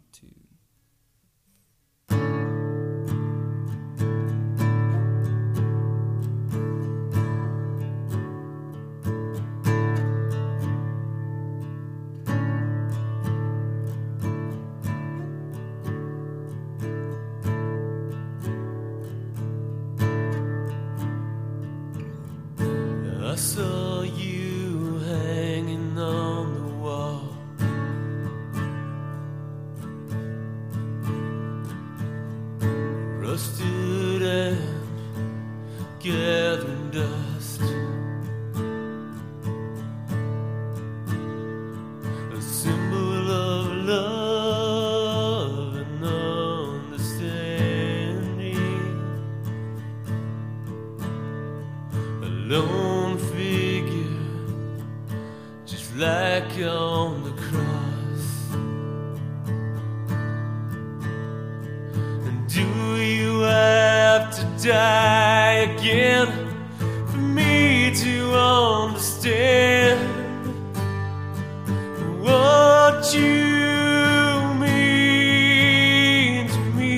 2. I saw you hanging on the wall, rusted and gathering dust, a symbol of love and understanding, a lone figure just like on the cross. And do you have to die again for me to understand what you mean to me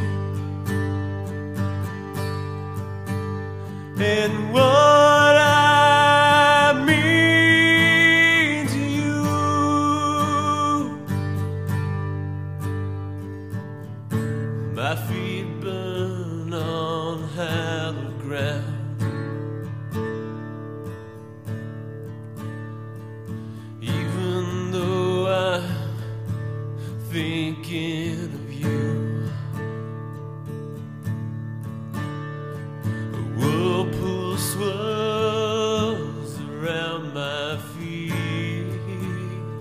and what I mean to you? My feet burn on hallowed ground, even though I'm thinking of you. A whirlpool swirls around my feet,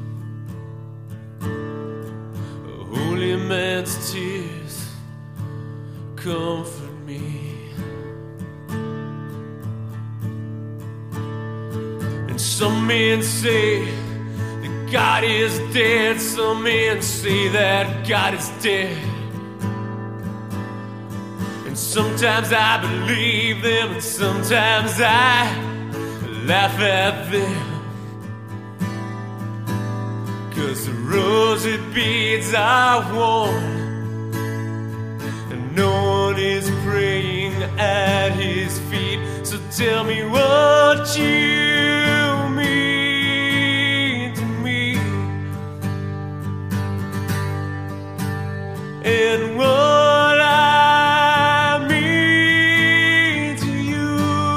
a holy man's tears comfort me. And some men say that God is dead, some men say that God is dead. And sometimes I believe them, and sometimes I laugh at them, 'cause the rosy beads are worn and no one is praying at his feet. So tell me what you mean to me and what I mean to you.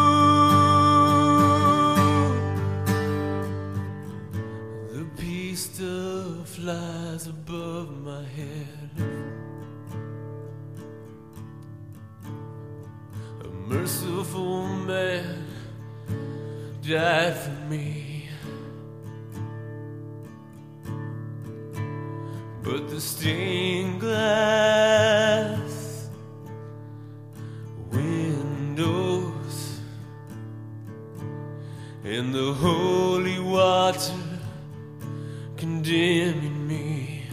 The peace still flies above my head, a merciful man died for me. But the stained glass windows and the holy water condemning me,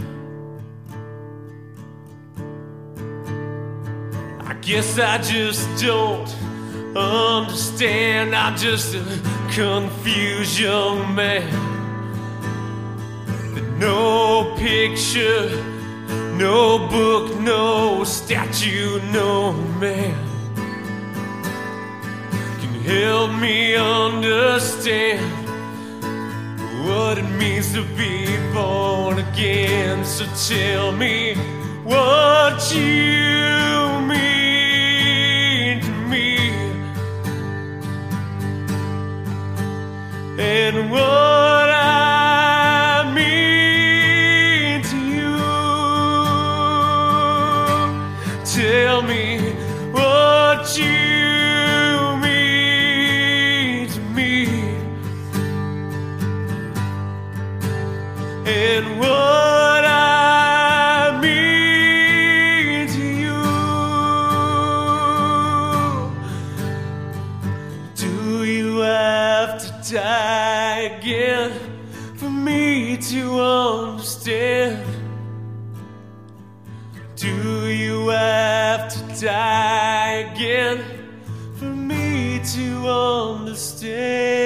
I guess I just don't understand. I'm just a confused young man. No picture, no book, no statue, no man can help me understand what it means to be born again. So tell me what you mean to me and what I mean to you. Tell me what you mean to me and what I mean to you. Do you have to die again for me to understand? Do you have to die again for me to understand?